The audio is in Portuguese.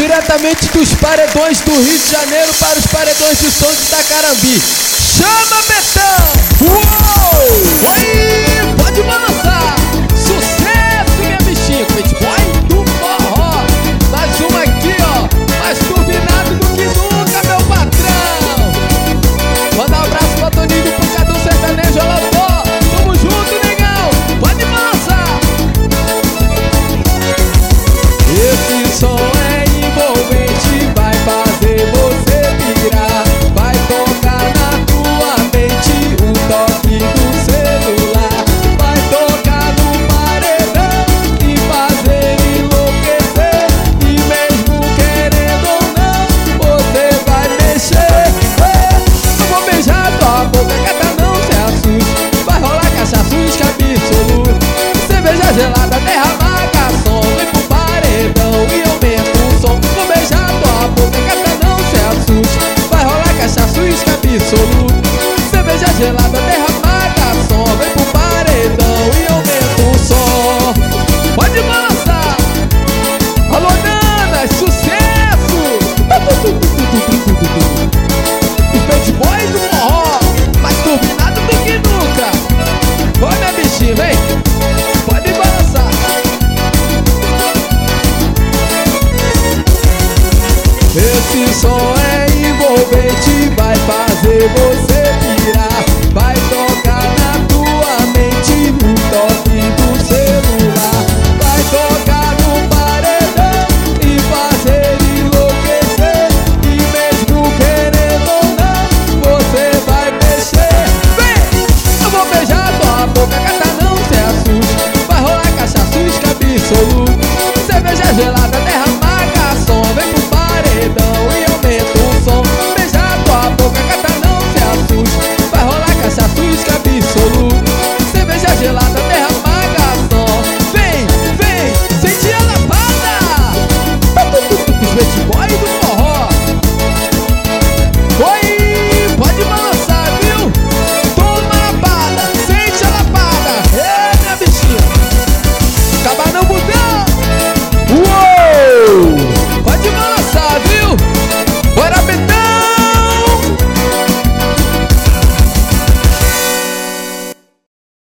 Diretamente dos paredões do Rio de Janeiro para os paredões de som de Itacarambi. Chama, Betão! Uou! Oi, pode balançar! Sucesso, minha bichinha! Pet boy do forró! Mais uma aqui, ó! Mais turbinado do que nunca, meu patrão! Manda um abraço pra Toninho do Pancadão Sertanejo, Alô! Tamo junto, negão! Pode balançar! Esse som é envolvente, vai fazer você virar. Vai tocar na tua mente o toque do celular. Vai tocar no paredão e fazer enlouquecer. E mesmo querendo ou não, você vai mexer. Eu vou beijar tua boca, gata, não se assuste. Vai rolar cachaça, uísque absoluto. Cerveja gelada, derramar garçom. Vem pro paredão e aumenta o som. Vou beijar tua boca, gata, não se assuste. Vai rolar cachaça, uísque absoluto. Cerveja gelada, derramar garçom. Vem pro paredão e aumenta o som. Pode balançar! Alô, Nana, sucesso! Os bad boys do forró, mais turbinado do que nunca. Oi, minha bichinha, vem! Pode balançar! Esse som é envolvente, vai fazer você